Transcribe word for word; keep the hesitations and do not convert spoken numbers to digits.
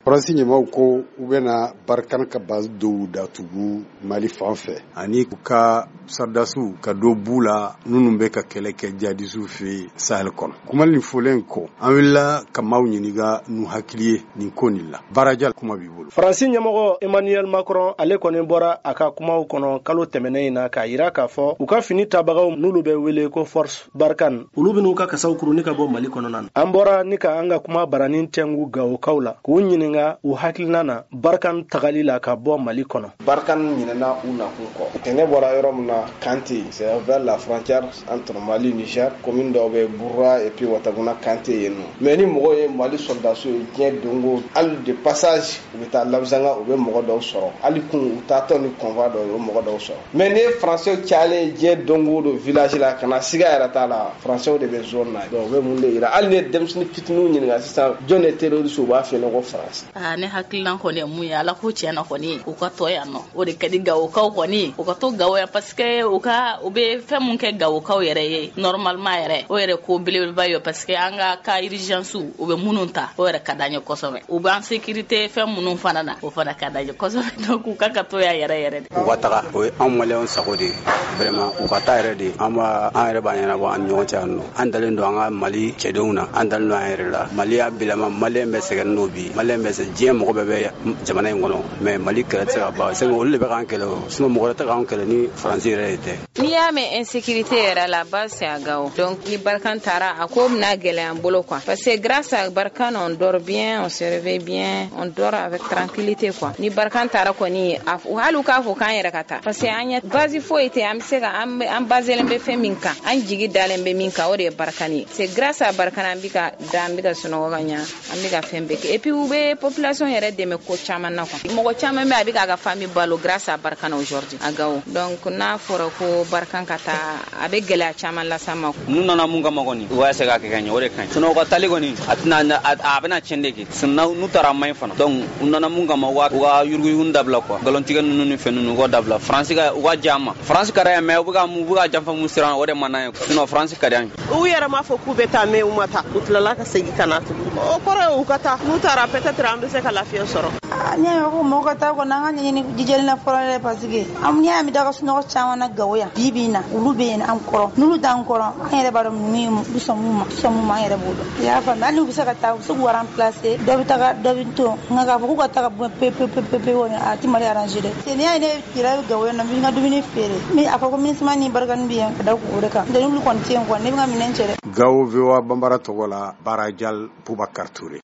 Faransi ɲɛmaw ko u bɛna Barkhane ka base dɔw datugu Mali fan fɛ ani u ka sardasiw ka dɔ b'u la minnu bɛ ka kɛlɛ kɛ jihadistes fɛ Sahel kɔnɔ. Kuma nin fɔlen kɔ, an wulila ka maaw ɲininka n'u hakili ye nin ko nin la. Barajal, kuma b'i bolo. Faransi ɲɛmɔgɔ Emmanuel Macron ale kɔni bɔra a ka kumaw kɔnɔ kalo tɛmɛnen in na k'a jira k'a fɔ u ka fini tabagaw n'olu bɛ wele ko Force Barkhane olu bɛn'u ka kasaw kuruni ka bɔ Mali kɔnɔna na. An bɔra ni ka an ka kuma baranin tɛngu Gawokaw la k'u ɲininka u hakilina na Barkhane tagali la ka bɔ Mali kɔnɔ. Barkhane ɲinɛna u nakun kɔ. Tɛnɛ bɔra yɔrɔ min na Kante, c'est vers la frontière entre Mali et Niger, commune dɔw bɛ Bourra et puis Wataguna Kante yen nɔ. Mais ni mɔgɔw ye Mali soldats ye diɲɛ dongo hali de passage u bɛ taa Labzanga u bɛ mɔgɔ dɔw sɔrɔ. Hali kun u taatɔ ni convoi dɔw u bɛ mɔgɔ dɔw sɔrɔ. Mais ni Français cayalen diɲɛ dongo don village la kana siga yɛrɛ t'a la Français de bɛ zone na. Donc u bɛ mun de yira hali ni denmisɛnnin fitininw ɲininka sisan jɔn de terroriste u b'a fɛ ne ko France. Ah ne hakilina kɔni ye mun ye ala ko tiɲɛna kɔni u ka tɔ yan nɔ o de ka di Gawokaw kɔni u ka to Gawo yan parce que u ka u bɛ fɛn mun kɛ Gawokaw yɛrɛ ye normalement yɛrɛ o yɛrɛ ko belebeleba ye parce que an ka ka urgence u bɛ minnu ta o yɛrɛ ka d'an ye kosɛbɛ u b'an sécurité fɛn minnu fana na o fana ka d'an ye kosɛbɛ donc u ka ka to yan yɛrɛ yɛrɛ de. U ka taga o ye anw maliyɛnw sago de ye vraiment u ka taa yɛrɛ de an b'a an yɛrɛ b'a ɲɛnabɔ an ni ɲɔgɔn cɛ yan nɔ an dalen don an ka Mali cɛdenw na an dalen don an yɛrɛ la Mali y'a bilama maliyɛn bɛ sɛgɛn n'o bi maliyɛn bɛ sɛ diɲɛ mɔgɔ bɛɛ bɛ jamana in kɔnɔ mais Mali kɛlɛ tɛ se ka ban c'est que olu de bɛ k'an kɛlɛ o sinon mɔgɔ wɛrɛ tɛ k'an kɛlɛ ni Faransi yɛrɛ de tɛ. N'i y'a mɛn insécurité yɛrɛ la base c'est à Gao donc ni Barkhane taara a ko bɛna gɛlɛya an bolo quoi parce que grâce à Barkhane on dort bien on se réveille bien on dort avec tranquillité quoi ni Barkhane taara kɔni hali u k'a fɔ k'an yɛrɛ ka taa parce que an ɲɛ base foyi tɛ an bɛ se ka an baselen bɛ fɛn min kan an jigi dalen bɛ min kan o de ye Barkhane ye c'est grâce à Barkhane an bɛ ka da an bɛ ka sunɔgɔ ka ɲa an bɛ ka fɛn bɛɛ kɛ et puis u bɛ population yɛrɛ dɛmɛ ko caman na quoi mɔgɔ caman bɛ a bɛ k'a ka famille balo grâce à Barkhane aujourd'hui à Gao donc n'a fɔra ko Barkhane ka taa a bɛ gɛlɛya caman las'a ma. N'u nana mun kama kɔni u b'a se ka kɛ ka ɲɛ o de ka ɲi sinon u ka tali kɔni a tɛna a bɛna tiɲɛ de kɛ sinon n'u taara a maɲi fana donc u nana mun kama u ka yuruguyugu dabila quoi nkalontigɛ ninnu ni fɛn ninnu u ka dabila France ka u ka diya an ma France ka di an ye mais u bɛ ka u bɛ ka janfa mun siran o de man d'an ye sinon France ka di an ye. U yɛrɛ m'a fɔ k'u bɛ taa mais u ma taa u tilala ka segin ka na tugun o kɔrɔ ye u ka taa n'u taara peut-être an bɛ se ka lafiya sɔrɔ. N'i y'a mɛn ko mɔgɔ ka taa kɔni an ka ɲɛɲini jijɛli la fɔlɔ dɛ parce que an n'i y'a mɛn daga sunɔgɔ caman na Gawo yan bi bi in na olu bɛ yen an kɔrɔ n'olu t'an kɔrɔ an yɛrɛ b'a dɔn min bɛ sɔn mun ma sɔn mun ma an yɛrɛ b'o dɔn i y'a faamu hali n'u bɛ se ka taa u bɛ se k'u remplacer dɔ bɛ taga dɔ bɛ to nka k'a fɔ k'u ka taga pe pe pe pe pe kɔni a tɛ Mali arranger dɛ n'i y'a ye ne yɛrɛ bɛ Gawo yan nɔ n bɛ n ka dumuni feere mais a fɔ ko MINUSMA ni Barkhane bɛ yan ka da o de kan n'olu kɔni tɛ yen kɔni ne bɛ n ka minɛn cɛ dɛ. Gawo V O A Bambara tɔgɔ la Barajal Boubacar Touré.